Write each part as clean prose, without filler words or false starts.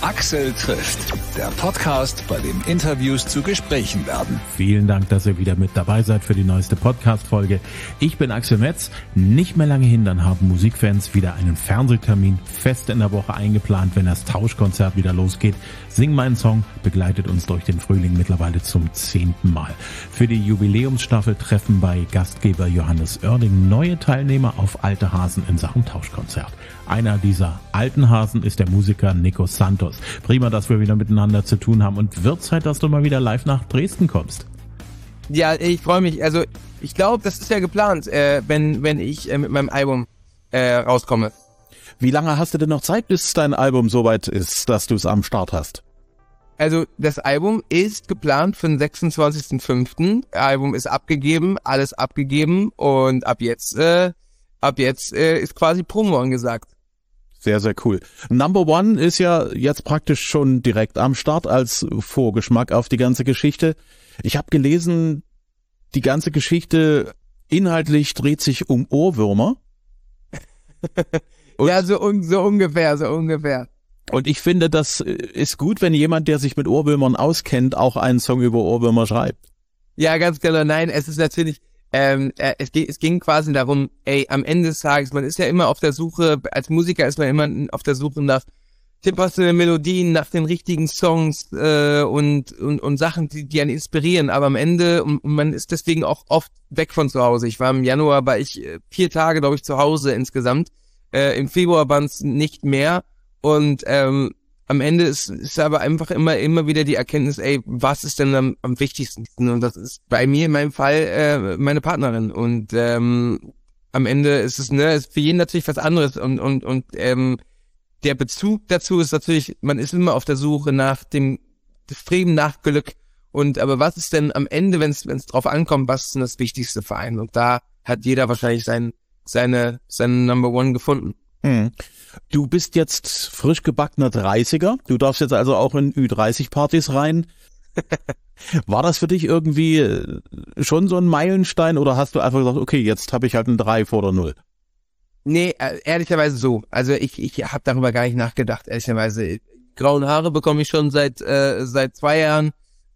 Axel trifft, der Podcast, bei dem Interviews zu Gesprächen werden. Vielen Dank, dass ihr wieder mit dabei seid für die neueste Podcast-Folge. Ich bin Axel Metz. Nicht mehr lange hin, dann haben Musikfans wieder einen Fernsehtermin fest in der Woche eingeplant, wenn das Tauschkonzert wieder losgeht. Sing meinen Song begleitet uns durch den Frühling mittlerweile zum 10. Mal. Für die Jubiläumsstaffel treffen bei Gastgeber Johannes Oerding neue Teilnehmer auf alte Hasen in Sachen Tauschkonzert. Einer dieser alten Hasen ist der Musiker Nico Santos. Prima, dass wir wieder miteinander zu tun haben, und wird Zeit, dass du mal wieder live nach Dresden kommst. Ja, ich freue mich. Also ich glaube, das ist ja geplant, wenn ich mit meinem Album rauskomme. Wie lange hast du denn noch Zeit, bis dein Album soweit ist, dass du es am Start hast? Also das Album ist geplant für den 26.05. Album ist abgegeben, alles abgegeben, und ab jetzt ist quasi Promo angesagt. Sehr, sehr cool. Number One ist ja jetzt praktisch schon direkt am Start als Vorgeschmack auf die ganze Geschichte. Ich habe gelesen, die ganze Geschichte inhaltlich dreht sich um Ohrwürmer. Ja, so ungefähr. Und ich finde, das ist gut, wenn jemand, der sich mit Ohrwürmern auskennt, auch einen Song über Ohrwürmer schreibt. Ja, ganz genau. Nein, es ist natürlich, es ging quasi darum, am Ende des Tages, man ist ja immer auf der Suche, als Musiker ist man immer auf der Suche nach den passenden Melodien, nach den richtigen Songs und Sachen, die einen inspirieren. Aber am Ende, und man ist deswegen auch oft weg von zu Hause. Ich war im Januar, 4 Tage, glaube ich, zu Hause insgesamt. Im Februar waren es nicht mehr. Und am Ende ist aber einfach immer wieder die Erkenntnis, was ist denn am wichtigsten? Und das ist bei mir in meinem Fall meine Partnerin. Und am Ende ist es ist für jeden natürlich was anderes. Und der Bezug dazu ist natürlich, man ist immer auf der Suche nach dem Streben nach Glück. Aber was ist denn am Ende, wenn es drauf ankommt, was ist denn das Wichtigste für einen? Und da hat jeder wahrscheinlich seine Number One gefunden. Du bist jetzt frisch gebackener 30er. Du darfst jetzt also auch in Ü30-Partys rein. War das für dich irgendwie schon so ein Meilenstein, oder hast du einfach gesagt, okay, jetzt habe ich halt ein 3 vor der 0? Nee, ehrlicherweise so. Also ich habe darüber gar nicht nachgedacht, ehrlicherweise. Graue Haare bekomme ich schon seit 2 Jahren.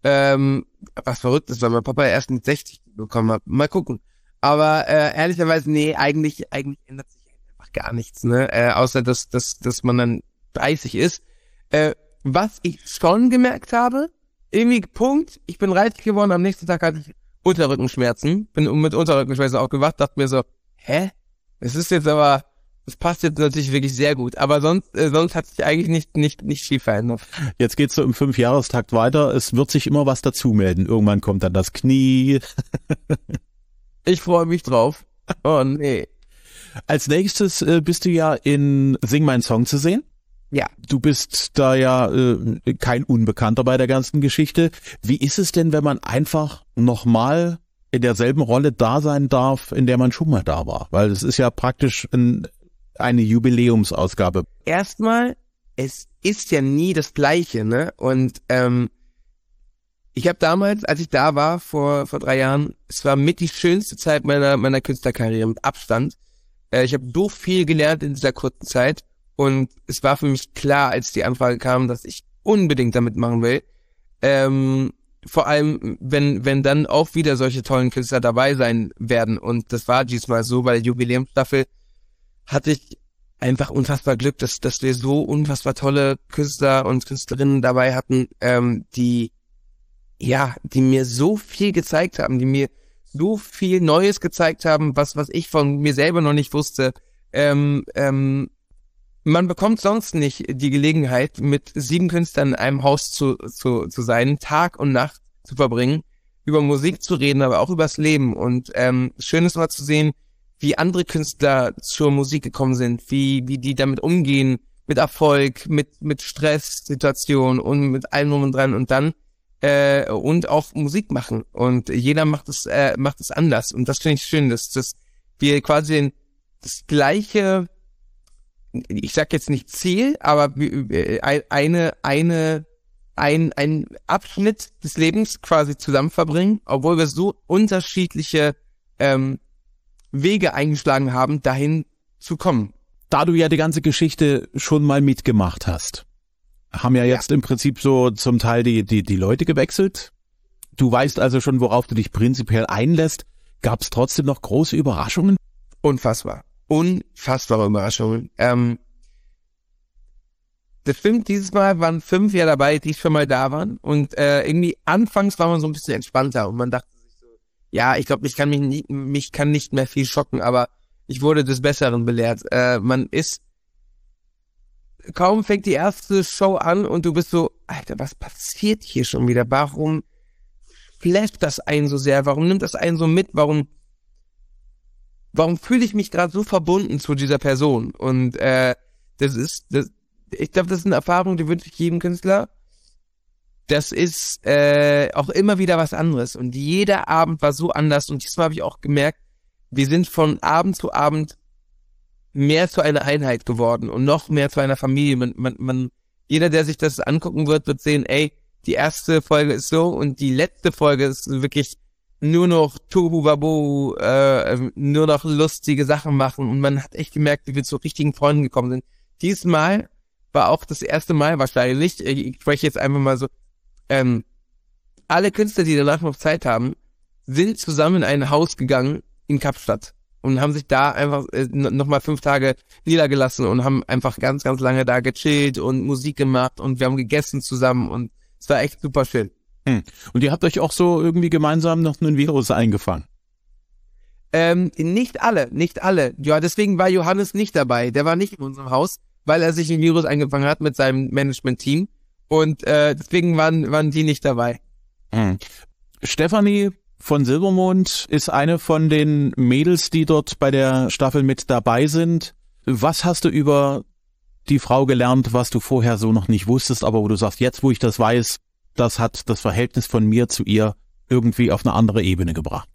Was verrückt ist, weil mein Papa erst mit 60 bekommen hat. Mal gucken. Aber ehrlicherweise, nee, eigentlich ändert sich einfach gar nichts, ne? Außer dass man dann 30 ist. Was ich schon gemerkt habe, irgendwie Punkt, ich bin 30 geworden, am nächsten Tag hatte ich Unterrückenschmerzen. Bin mit Unterrückenschmerzen aufgewacht, dachte mir so, es ist jetzt aber, das passt jetzt natürlich wirklich sehr gut. Aber sonst hat sich eigentlich nicht viel verändert. Jetzt geht's so im 5-Jahrestakt weiter. Es wird sich immer was dazu melden. Irgendwann kommt dann das Knie. Ich freue mich drauf. Oh nee. Als nächstes bist du ja in Sing meinen Song zu sehen. Ja. Du bist da ja kein Unbekannter bei der ganzen Geschichte. Wie ist es denn, wenn man einfach nochmal in derselben Rolle da sein darf, in der man schon mal da war? Weil es ist ja praktisch eine Jubiläumsausgabe. Erstmal, es ist ja nie das Gleiche, ne? Und ich habe damals, als ich da war, vor 3 Jahren, es war mit die schönste Zeit meiner Künstlerkarriere, mit Abstand. Ich habe so viel gelernt in dieser kurzen Zeit, und es war für mich klar, als die Anfrage kam, dass ich unbedingt damit machen will. Vor allem, wenn dann auch wieder solche tollen Künstler dabei sein werden. Und das war diesmal so, bei der Jubiläumsstaffel hatte ich einfach unfassbar Glück, dass wir so unfassbar tolle Künstler und Künstlerinnen dabei hatten, die mir so viel gezeigt haben, die mir so viel Neues gezeigt haben, was ich von mir selber noch nicht wusste. Man bekommt sonst nicht die Gelegenheit, mit 7 Künstlern in einem Haus zu sein, Tag und Nacht zu verbringen, über Musik zu reden, aber auch übers Leben. Und schön ist mal zu sehen, wie andere Künstler zur Musik gekommen sind, wie die damit umgehen, mit Erfolg, mit Stresssituationen und mit allem drum und dran, und dann und auch Musik machen. Und jeder macht es anders. Und das finde ich schön, dass wir quasi das gleiche, ich sag jetzt nicht Ziel, aber ein Abschnitt des Lebens quasi zusammen verbringen, obwohl wir so unterschiedliche Wege eingeschlagen haben, dahin zu kommen. Da du ja die ganze Geschichte schon mal mitgemacht hast haben ja jetzt im Prinzip so zum Teil die Leute gewechselt. Du weißt also schon, worauf du dich prinzipiell einlässt. Gab es trotzdem noch große Überraschungen? Unfassbare Überraschungen. Das stimmt, dieses Mal waren 5 ja dabei, die schon mal da waren. Und irgendwie anfangs war man so ein bisschen entspannter und man dachte sich so, ja, ich glaube, mich kann nicht mehr viel schocken, aber ich wurde des Besseren belehrt. Kaum fängt die erste Show an und du bist so, Alter, was passiert hier schon wieder? Warum flasht das einen so sehr? Warum nimmt das einen so mit? Warum fühle ich mich gerade so verbunden zu dieser Person? Und ich glaube, das ist eine Erfahrung, die wünsche ich jedem Künstler. Das ist auch immer wieder was anderes. Und jeder Abend war so anders. Und diesmal habe ich auch gemerkt, wir sind von Abend zu Abend mehr zu einer Einheit geworden und noch mehr zu einer Familie. Jeder, der sich das angucken wird sehen, die erste Folge ist so und die letzte Folge ist wirklich nur noch Tohu Wabohu, nur noch lustige Sachen machen. Und man hat echt gemerkt, wie wir zu richtigen Freunden gekommen sind. Diesmal war auch das erste Mal wahrscheinlich, ich spreche jetzt einfach mal so, alle Künstler, die danach noch Zeit haben, sind zusammen in ein Haus gegangen in Kapstadt und haben sich da einfach nochmal 5 Tage niedergelassen und haben einfach ganz, ganz lange da gechillt und Musik gemacht und wir haben gegessen zusammen und es war echt super schön. Und ihr habt euch auch so irgendwie gemeinsam noch einen Virus eingefangen? Nicht alle. Ja, deswegen war Johannes nicht dabei. Der war nicht in unserem Haus, weil er sich ein Virus eingefangen hat mit seinem Management-Team. Und deswegen waren die nicht dabei. Stefanie von Silbermond ist eine von den Mädels, die dort bei der Staffel mit dabei sind. Was hast du über die Frau gelernt, was du vorher so noch nicht wusstest, aber wo du sagst, jetzt wo ich das weiß, das hat das Verhältnis von mir zu ihr irgendwie auf eine andere Ebene gebracht?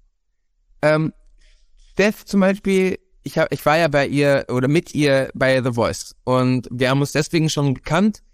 Steph zum Beispiel, ich war ja bei ihr oder mit ihr bei The Voice und wir haben uns deswegen schon gekannt.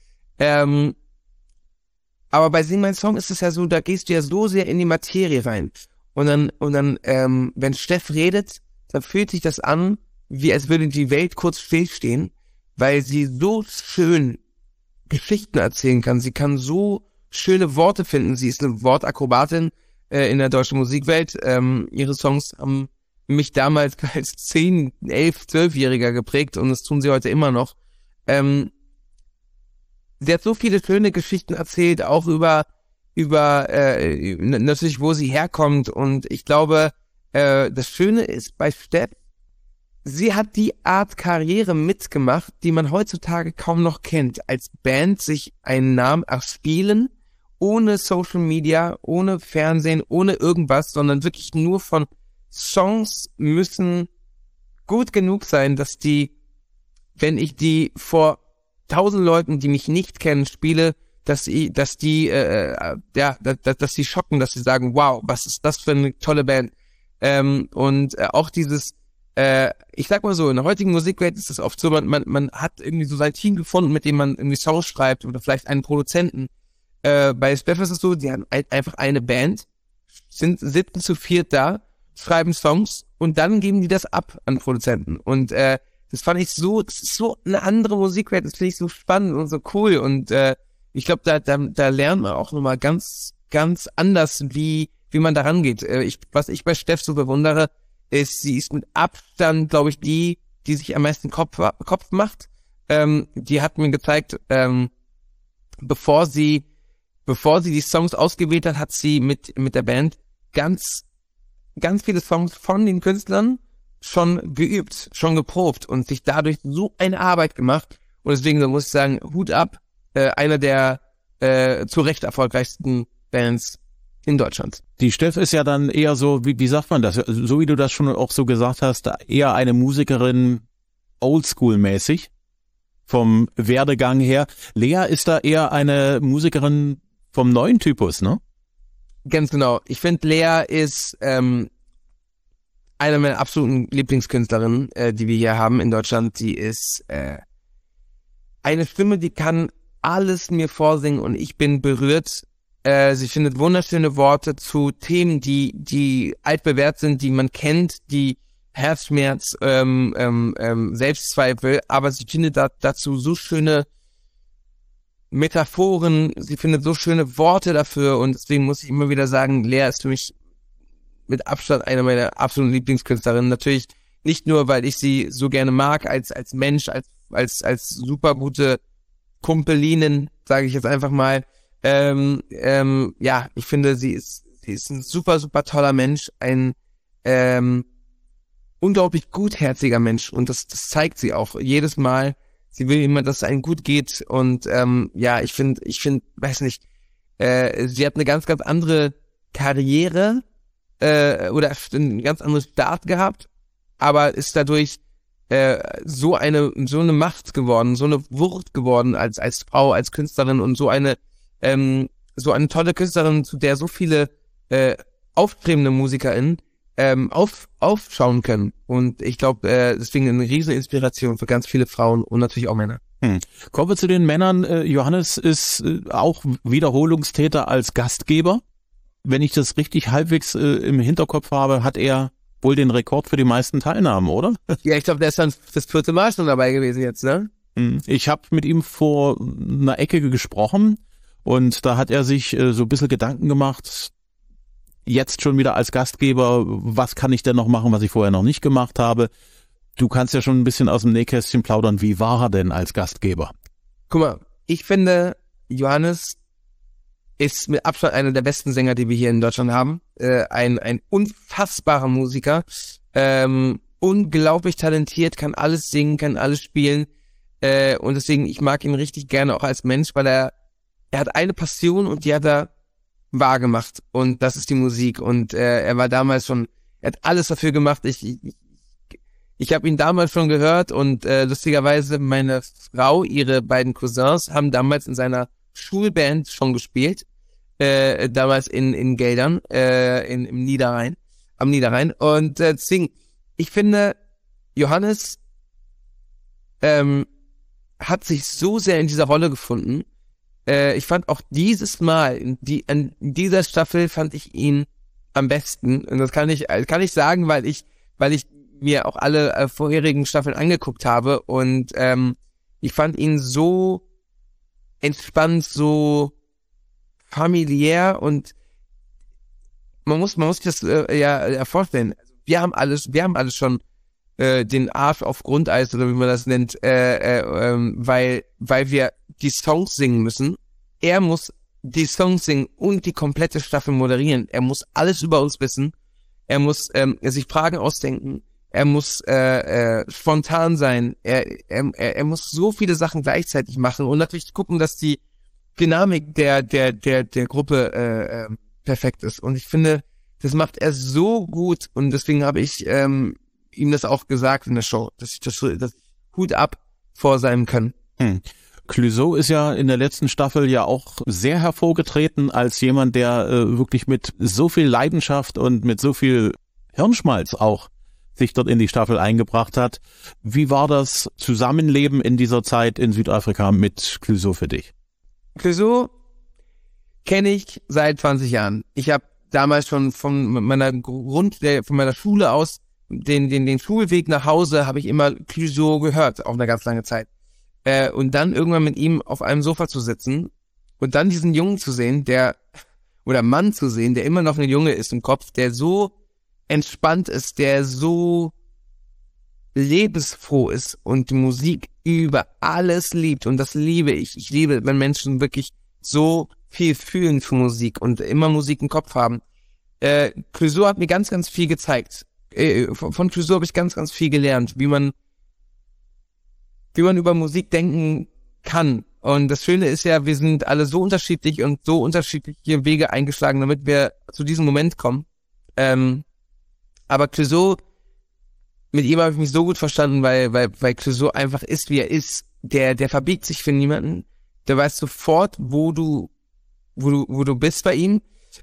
Aber bei Sing Mein Song ist es ja so, da gehst du ja so sehr in die Materie rein. Und dann, wenn Steph redet, dann fühlt sich das an, wie als würde die Welt kurz stillstehen, weil sie so schön Geschichten erzählen kann. Sie kann so schöne Worte finden. Sie ist eine Wortakrobatin in der deutschen Musikwelt. Ihre Songs haben mich damals als 10, 11, 12-Jähriger geprägt und das tun sie heute immer noch. Sie hat so viele schöne Geschichten erzählt, auch über natürlich, wo sie herkommt. Und ich glaube, das Schöne ist bei Steph, sie hat die Art Karriere mitgemacht, die man heutzutage kaum noch kennt. Als Band sich einen Namen erspielen, ohne Social Media, ohne Fernsehen, ohne irgendwas, sondern wirklich nur von Songs müssen gut genug sein, dass wenn ich die vor 1000 Leuten, die mich nicht kennen, spiele, dass die schocken, dass sie sagen, wow, was ist das für eine tolle Band. Auch dieses, ich sag mal so, in der heutigen Musikwelt ist es oft so, man hat irgendwie so sein Team gefunden, mit dem man irgendwie Songs schreibt oder vielleicht einen Produzenten. Bei Steph ist es so, die haben einfach eine Band, sitzen zu viert da, schreiben Songs und dann geben die das ab an Produzenten. Und das fand ich das ist so eine andere Musikwelt, das finde ich so spannend und so cool. Und ich glaube, da lernt man auch nochmal ganz, ganz anders, wie man da rangeht. Was ich bei Steph so bewundere, ist, sie ist mit Abstand, glaube ich, die sich am meisten Kopf macht. Die hat mir gezeigt, bevor sie die Songs ausgewählt hat sie mit der Band ganz, ganz viele Songs von den Künstlern schon geübt, schon geprobt und sich dadurch so eine Arbeit gemacht. Und deswegen muss ich sagen, Hut ab, einer der zu Recht erfolgreichsten Bands in Deutschland. Die Steph ist ja dann eher so, wie sagt man das, so wie du das schon auch so gesagt hast, eher eine Musikerin oldschool-mäßig vom Werdegang her. Lea ist da eher eine Musikerin vom neuen Typus, ne? Ganz genau. Ich finde, Lea ist eine meiner absoluten Lieblingskünstlerinnen, die wir hier haben in Deutschland. Die ist eine Stimme, die kann alles mir vorsingen und ich bin berührt. Sie findet wunderschöne Worte zu Themen, die altbewährt sind, die man kennt, die Herzschmerz, Selbstzweifel, aber sie findet dazu so schöne Metaphoren, sie findet so schöne Worte dafür und deswegen muss ich immer wieder sagen, Lea ist für mich mit Abstand eine meiner absoluten Lieblingskünstlerinnen. Natürlich nicht nur, weil ich sie so gerne mag als Mensch, als super gute Kumpelinen, sage ich jetzt einfach mal. Ja, ich finde, sie ist ein super, super toller Mensch, ein unglaublich gutherziger Mensch und das zeigt sie auch jedes Mal. Sie will immer, dass es einem gut geht und ja, ich finde, weiß nicht, sie hat eine ganz, ganz andere Karriere oder einen ganz anderen Start gehabt, aber ist dadurch so eine Macht geworden, so eine Wucht geworden als Frau, als Künstlerin und so eine tolle Künstlerin, zu der so viele aufstrebende MusikerInnen aufschauen können. Und ich glaube, deswegen eine riesen Inspiration für ganz viele Frauen und natürlich auch Männer. Kommen wir zu den Männern. Johannes ist auch Wiederholungstäter als Gastgeber. Wenn ich das richtig halbwegs im Hinterkopf habe, hat er wohl den Rekord für die meisten Teilnahmen, oder? Ja, ich glaube, der ist dann das 4. Mal schon dabei gewesen jetzt, ne? Ich habe mit ihm vor einer Ecke gesprochen und da hat er sich so ein bisschen Gedanken gemacht, jetzt schon wieder als Gastgeber, was kann ich denn noch machen, was ich vorher noch nicht gemacht habe? Du kannst ja schon ein bisschen aus dem Nähkästchen plaudern, wie war er denn als Gastgeber? Guck mal, ich finde, Johannes ist mit Abstand einer der besten Sänger, die wir hier in Deutschland haben. Ein unfassbarer Musiker, unglaublich talentiert, kann alles singen, kann alles spielen. Und deswegen, ich mag ihn richtig gerne auch als Mensch, weil er hat eine Passion und die hat er wahr gemacht. Und das ist die Musik. Und er war damals schon, er hat alles dafür gemacht. Ich habe ihn damals schon gehört und lustigerweise meine Frau, ihre beiden Cousins, haben damals in seiner Schulband schon gespielt, damals in Geldern, im Niederrhein, am Niederrhein. Und deswegen, ich finde, Johannes hat sich so sehr in dieser Rolle gefunden. Ich fand auch dieses Mal, in dieser Staffel fand ich ihn am besten. Und das kann ich sagen, weil ich mir auch alle vorherigen Staffeln angeguckt habe. Und ich fand ihn so entspannt, so familiär und man muss sich das ja vorstellen. Wir haben alles schon den Arsch auf Grundeis oder wie man das nennt, weil wir die Songs singen müssen. Er muss die Songs singen und die komplette Staffel moderieren. Er muss alles über uns wissen. Er muss sich Fragen ausdenken. Er muss spontan sein. Er muss so viele Sachen gleichzeitig machen und natürlich gucken, dass die Dynamik der Gruppe perfekt ist. Und ich finde, das macht er so gut und deswegen habe ich ihm das auch gesagt in der Show, dass ich das Hut ab vor seinem Können. Clouseau ist ja in der letzten Staffel ja auch sehr hervorgetreten als jemand, der wirklich mit so viel Leidenschaft und mit so viel Hirnschmalz auch sich dort in die Staffel eingebracht hat. Wie war das Zusammenleben in dieser Zeit in Südafrika mit Clouseau für dich? Clouseau kenne ich seit 20 Jahren. Ich habe damals schon von meiner Schule aus den Schulweg nach Hause habe ich immer Clouseau gehört, auch eine ganz lange Zeit. Und dann irgendwann mit ihm auf einem Sofa zu sitzen und dann diesen Jungen zu sehen, Mann zu sehen, der immer noch ein Junge ist im Kopf, der so entspannt ist, der so lebensfroh ist und die Musik über alles liebt. Und das liebe ich. Ich liebe, wenn Menschen wirklich so viel fühlen für Musik und immer Musik im Kopf haben. Clouseau hat mir ganz, ganz viel gezeigt. Von Clouseau habe ich ganz, ganz viel gelernt, wie man über Musik denken kann. Und das Schöne ist ja, wir sind alle so unterschiedlich und so unterschiedliche Wege eingeschlagen, damit wir zu diesem Moment kommen. Aber Clouseau, mit ihm habe ich mich so gut verstanden, weil Clouseau einfach ist, wie er ist. Der verbiegt sich für niemanden. Der weiß sofort, wo du bist bei ihm.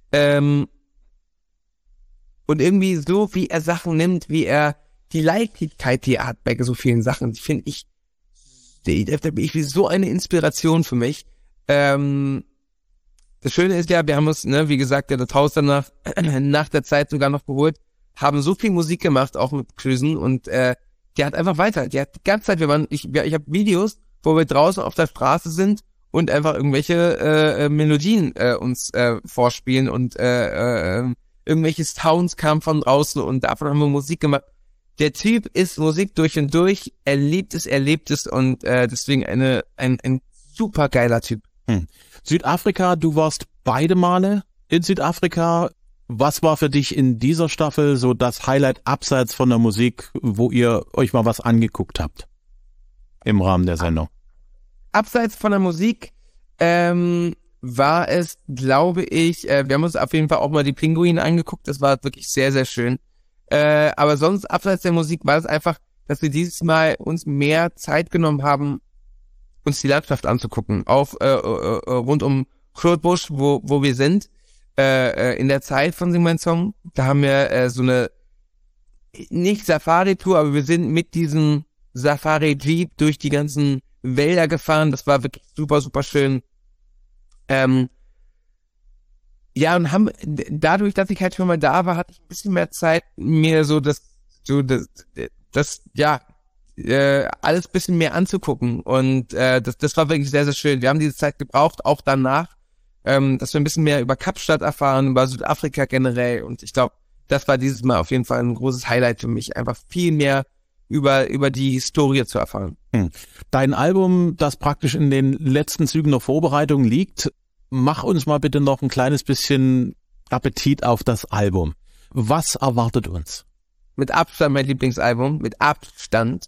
Und irgendwie so, wie er Sachen nimmt, wie er die Leichtigkeit, die er hat bei so vielen Sachen, die finde ich, wie so eine Inspiration für mich. Das Schöne ist ja, wir haben uns, wie gesagt, das Haus danach nach der Zeit sogar noch geholt, haben so viel Musik gemacht, auch mit Clouseau und der hat einfach weiter, der hat die ganze Zeit, ich habe Videos, wo wir draußen auf der Straße sind und einfach irgendwelche Melodien uns vorspielen und irgendwelche Sounds kamen von draußen und davon haben wir Musik gemacht. Der Typ ist Musik durch und durch, er lebt es und deswegen ein super geiler Typ. Südafrika, du warst beide Male in Südafrika. Was war für dich in dieser Staffel so das Highlight abseits von der Musik, wo ihr euch mal was angeguckt habt im Rahmen der Sendung? Abseits von der Musik war es, glaube ich, wir haben uns auf jeden Fall auch mal die Pinguine angeguckt, das war wirklich sehr, sehr schön. Aber sonst abseits der Musik war es einfach, dass wir dieses Mal uns mehr Zeit genommen haben, uns die Landschaft anzugucken, rund um Grootbusch, wo wir sind, in der Zeit von Sing mein Song. Da haben wir so eine, nicht Safari-Tour, aber wir sind mit diesem Safari-Jeep durch die ganzen Wälder gefahren. Das war wirklich super, super schön. Ja, und haben, dadurch, dass ich halt schon mal da war, hatte ich ein bisschen mehr Zeit, mir alles ein bisschen mehr anzugucken. Und das war wirklich sehr, sehr schön. Wir haben diese Zeit gebraucht, auch danach, dass wir ein bisschen mehr über Kapstadt erfahren, über Südafrika generell. Und ich glaube, das war dieses Mal auf jeden Fall ein großes Highlight für mich, einfach viel mehr über die Historie zu erfahren. Dein Album, das praktisch in den letzten Zügen der Vorbereitung liegt, mach uns mal bitte noch ein kleines bisschen Appetit auf das Album. Was erwartet uns? Mit Abstand mein Lieblingsalbum, mit Abstand.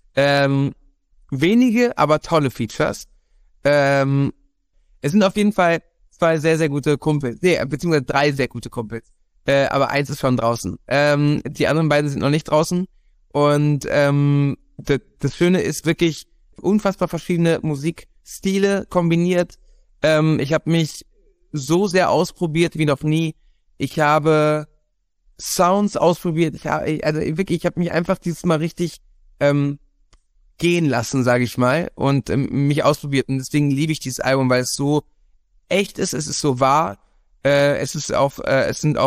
Wenige, aber tolle Features. Es sind auf jeden Fall 2 sehr, sehr gute Kumpels, beziehungsweise 3 sehr gute Kumpels. Aber 1 ist schon draußen. Die anderen beiden sind noch nicht draußen. Und das Schöne ist wirklich unfassbar verschiedene Musikstile kombiniert. Ich habe mich so sehr ausprobiert wie noch nie. Ich habe Sounds ausprobiert. Ich habe mich einfach dieses Mal richtig gehen lassen, sage ich mal, und mich ausprobiert. Und deswegen liebe ich dieses Album, weil es so echt ist. Es ist so wahr. Es ist auch ein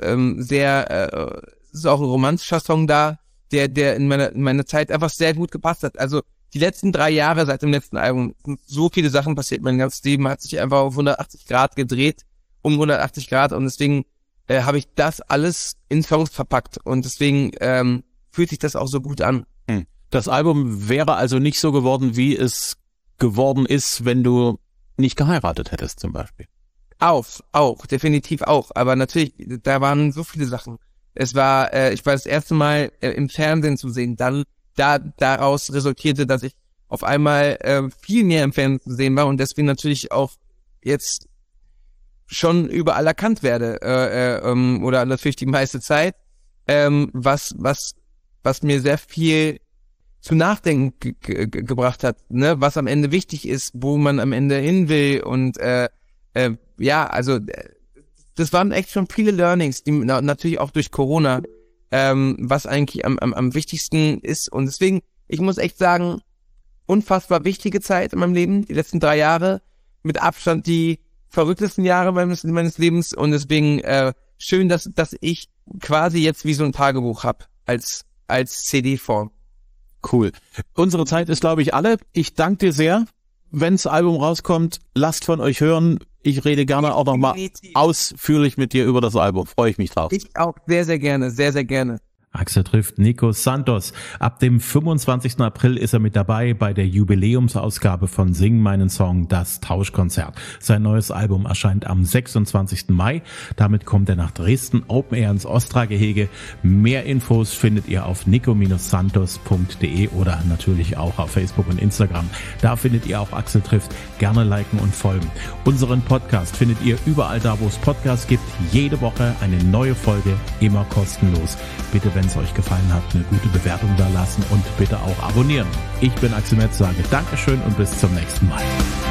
romantischer Song da, der in meiner Zeit einfach sehr gut gepasst hat. Also die letzten 3 Jahre seit dem letzten Album sind so viele Sachen passiert. Mein ganzes Leben hat sich einfach auf 180 Grad gedreht, um 180 Grad. Und deswegen habe ich das alles in Songs verpackt. Und deswegen fühlt sich das auch so gut an. Das Album wäre also nicht so geworden, wie es geworden ist, wenn du nicht geheiratet hättest zum Beispiel. Auch, definitiv auch. Aber natürlich, da waren so viele Sachen. Ich war das erste Mal im Fernsehen zu sehen. Dann daraus resultierte, dass ich auf einmal viel mehr im Fernsehen zu sehen war und deswegen natürlich auch jetzt schon überall erkannt werde oder natürlich die meiste Zeit, was mir sehr viel zu nachdenken gebracht hat, ne, was am Ende wichtig ist, wo man am Ende hin will und also das waren echt schon viele Learnings, die natürlich auch durch Corona, was eigentlich am wichtigsten ist. Und deswegen, ich muss echt sagen, unfassbar wichtige Zeit in meinem Leben, die letzten 3 Jahre, mit Abstand die verrücktesten Jahre meines Lebens. Und deswegen schön, dass ich quasi jetzt wie so ein Tagebuch habe als CD-Form. Cool. Unsere Zeit ist, glaube ich, alle. Ich danke dir sehr. Wenn's Album rauskommt, lasst von euch hören. Ich rede gerne auch nochmal ausführlich mit dir über das Album. Freue ich mich drauf. Ich auch sehr, sehr gerne, sehr, sehr gerne. Axel trifft Nico Santos. Ab dem 25. April ist er mit dabei bei der Jubiläumsausgabe von Sing meinen Song, das Tauschkonzert. Sein neues Album erscheint am 26. Mai. Damit kommt er nach Dresden Open Air ins Ostra-Gehege. Mehr Infos findet ihr auf nico-santos.de oder natürlich auch auf Facebook und Instagram. Da findet ihr auch Axel trifft. Gerne liken und folgen. Unseren Podcast findet ihr überall da, wo es Podcasts gibt. Jede Woche eine neue Folge, immer kostenlos. Bitte, wenn es euch gefallen hat, eine gute Bewertung da lassen und bitte auch abonnieren. Ich bin Axel Metz, sage Dankeschön und bis zum nächsten Mal.